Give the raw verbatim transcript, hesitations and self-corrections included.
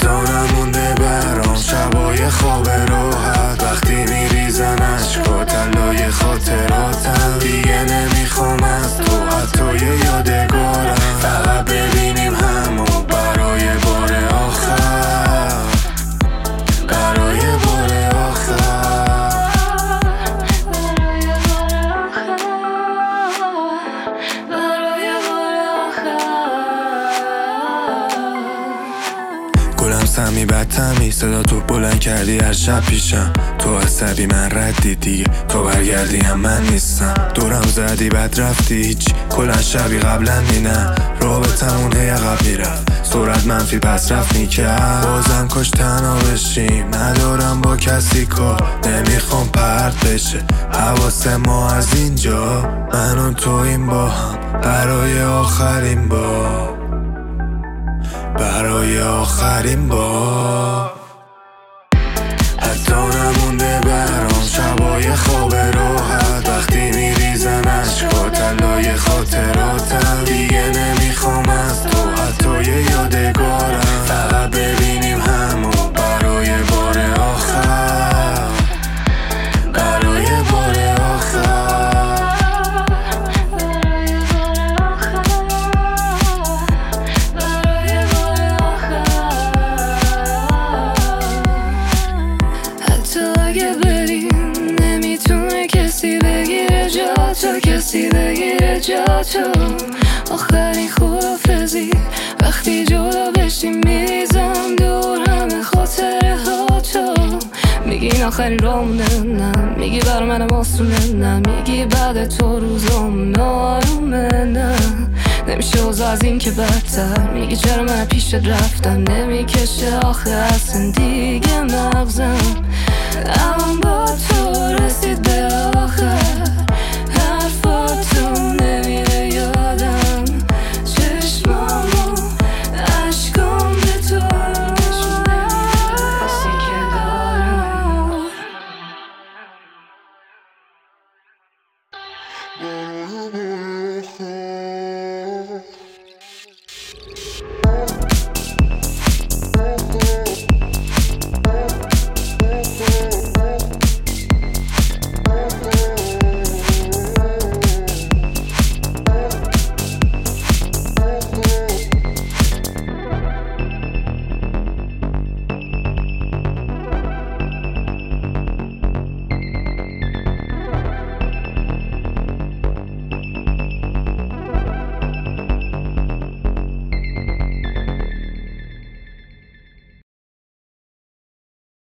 حتی نمونده برام شبای خواب راحت، وقتی میریزن عشقا تلای خاطراتم. دیگه نمیخوام از تو حتی یه یادگارم، فقط ببینیم همو برای بار آخر، برای بار آخر. گلم سمی بد تمیز، صدا تو بلند کردی هر شب پیشم. تو عصبی من ردی دیگه، تو برگردی هم من نیستم. دورم زدی بد رفتی هیچ، کلن شبی قبلا مینم. رابطمون هی عقب میرفت، سرعت منفی پس رفت میکرد. بازم کاش تنها بشیم، ندارم با کسی کار. نمیخوام پرت بشه حواس ما از اینجا، من و تو این با هم برای آخرین بار، برای آخرین بار. حتی نمونده برام شبای خواب راحت، وقتی میریزن عشقا تلای خاطراتم. دیگه نمیخوام از تو حتی یه یادگارم، فقط ببینیم همو برای بار آخر، برای بار آخر. تو کسی بگیره جا تو، آخرین خدافزی وقتی جدا بشیم. میریزم دور همه خاطره ها تو. میگی آخرین رامونه، نه میگی بر منم آسونه، نه میگی بعد تو روزام نارومه، نه نمیشه اوضاع از این که بدتر. میگی چرا من پیشت رفتم، نمیکشه آخه اصلا دیگه مغزم. اما با تو رسید به آخر،